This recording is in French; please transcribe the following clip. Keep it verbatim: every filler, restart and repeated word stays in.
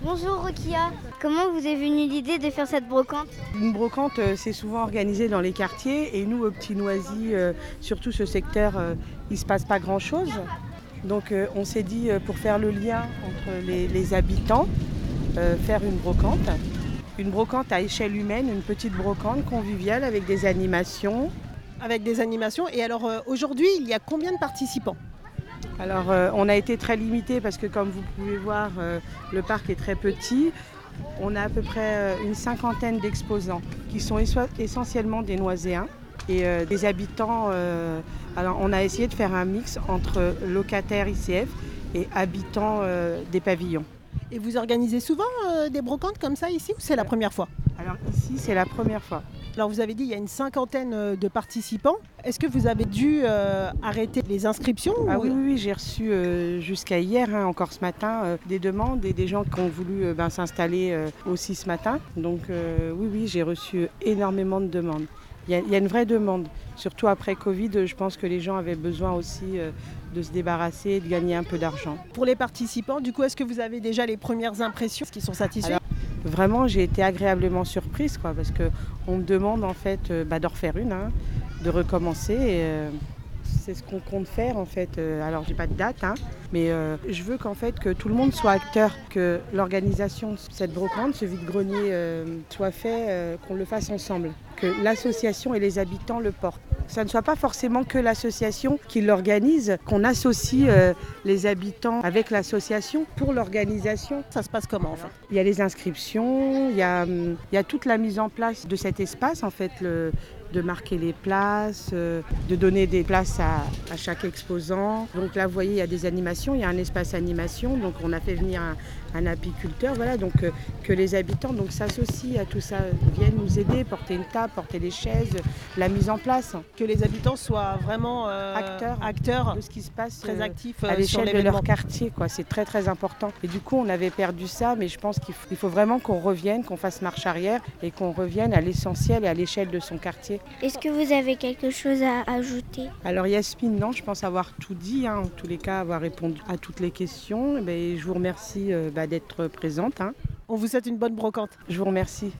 Bonjour Rokia, comment vous est venue l'idée de faire cette brocante? Une brocante, euh, c'est souvent organisé dans les quartiers et nous, au Petit Noisy, euh, surtout ce secteur, euh, il ne se passe pas grand-chose. Donc euh, on s'est dit, euh, pour faire le lien entre les, les habitants, euh, faire une brocante. Une brocante à échelle humaine, une petite brocante conviviale avec des animations. Avec des animations. Et alors euh, aujourd'hui, il y a combien de participants? Alors euh, on a été très limité parce que comme vous pouvez voir, euh, le parc est très petit. On a à peu près euh, une cinquantaine d'exposants qui sont esso- essentiellement des Noiséens et euh, des habitants. euh, alors on a essayé de faire un mix entre locataires I C F et habitants euh, des pavillons. Et vous organisez souvent euh, des brocantes comme ça ici ou c'est la première fois? Alors ici c'est la première fois. Alors vous avez dit il y a une cinquantaine euh, de participants. Est-ce que vous avez dû euh, arrêter les inscriptions Ah ou- oui, oui, oui, j'ai reçu euh, jusqu'à hier, hein, encore ce matin, euh, des demandes et des gens qui ont voulu euh, ben, s'installer euh, aussi ce matin. Donc euh, oui, oui, j'ai reçu énormément de demandes. Il y, a, il y a une vraie demande, surtout après Covid, je pense que les gens avaient besoin aussi euh, de se débarrasser et de gagner un peu d'argent. Pour les participants, du coup, est-ce que vous avez déjà les premières impressions qui sont satisfaits? Alors, vraiment, j'ai été agréablement surprise, quoi, parce qu'on me demande en fait euh, bah, de refaire une, hein, de recommencer. Et, euh, c'est ce qu'on compte faire en fait. Euh, alors j'ai pas de date, hein, mais euh, je veux qu'en fait que tout le monde soit acteur, que l'organisation de cette brocante, ce vide-grenier euh, soit fait, euh, qu'on le fasse ensemble, que l'association et les habitants le portent. Ça ne soit pas forcément que l'association qui l'organise, qu'on associe euh, les habitants avec l'association pour l'organisation. Ça se passe comment en fait? Il y a les inscriptions, il y a, hum, il y a toute la mise en place de cet espace, en fait, le, de marquer les places, euh, de donner des places à, à chaque exposant. Donc là, vous voyez, il y a des animations, il y a un espace animation, donc on a fait venir un, un apiculteur, voilà, donc euh, que les habitants donc, s'associent à tout ça, viennent nous aider, porter une table, porter les chaises, la mise en place. Que les habitants soient vraiment euh, Acteurs. acteurs De ce qui se passe très euh, actifs à euh, sur l'échelle de l'événement. leur quartier, quoi. C'est très très important. Et du coup, on avait perdu ça, mais je pense qu'il faut, il faut vraiment qu'on revienne, qu'on fasse marche arrière et qu'on revienne à l'essentiel et à l'échelle de son quartier. Est-ce que vous avez quelque chose à ajouter? Alors Yasmine, non, je pense avoir tout dit, hein, en tous les cas, avoir répondu à toutes les questions. Et ben, je vous remercie euh, bah, d'être présente, hein. On vous souhaite une bonne brocante. Je vous remercie.